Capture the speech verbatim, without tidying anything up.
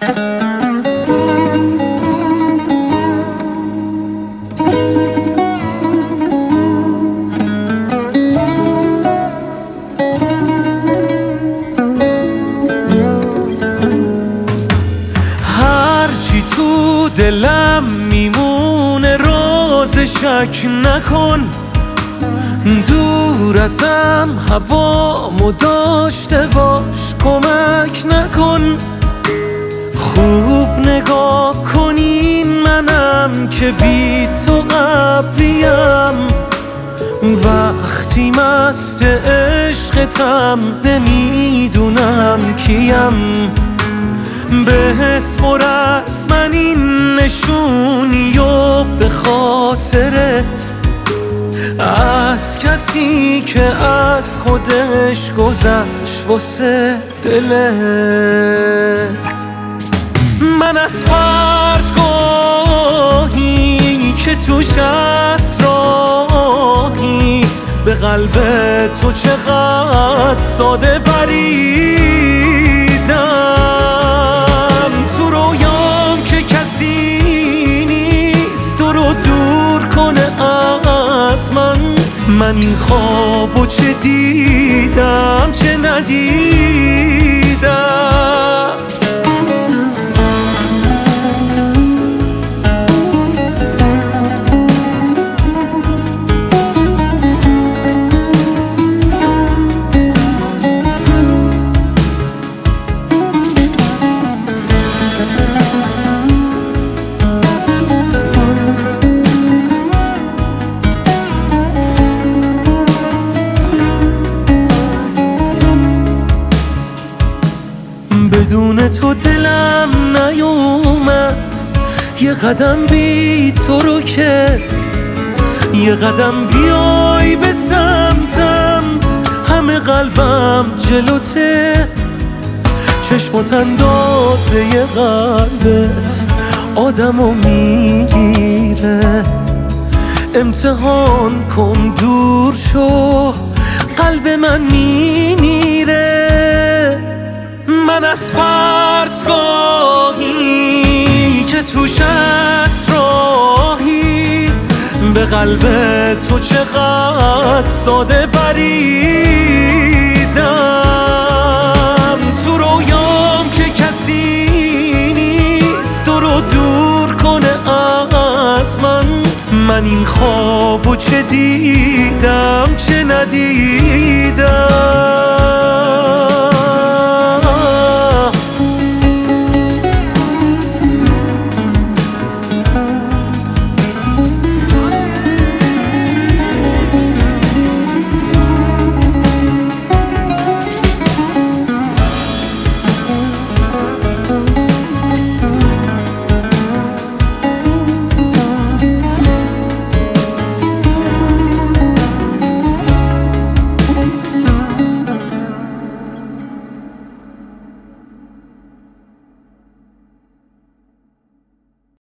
هرچی تو دلم میمونه راز شک نکن، دور ازم هوامو داشته باش کمک نکن. خوب نگاه کنین منم که بی تو ابریم، وقتی مست عشقتم نمیدونم کیم. بسپر از من این نشونی و به خاطرت، از کسی که از خودش گذشت واسه دلت. من از پرتگاهی که توش اسراری، به قلب تو چقدر ساده پریدم. تو رویام که کسی نیست تو رو دور کنه از من، من این خوابو چه دیدم چه ندیدم. بدون تو دلم نیومد یه قدم بی تو رو که، یه قدم بیای به سمتم همه قلبم جلوته. چشمات اندازه ی قلبت آدمو میگیره، امتحان کن دور شو قلب من میمیره. من از پرتگاهی که توش اسراری، به قلب تو چقدر ساده پریدم. تو رویام که کسی نیست تو رو دور کنه از من، من این خوابو چه دیدم چه ندیدم.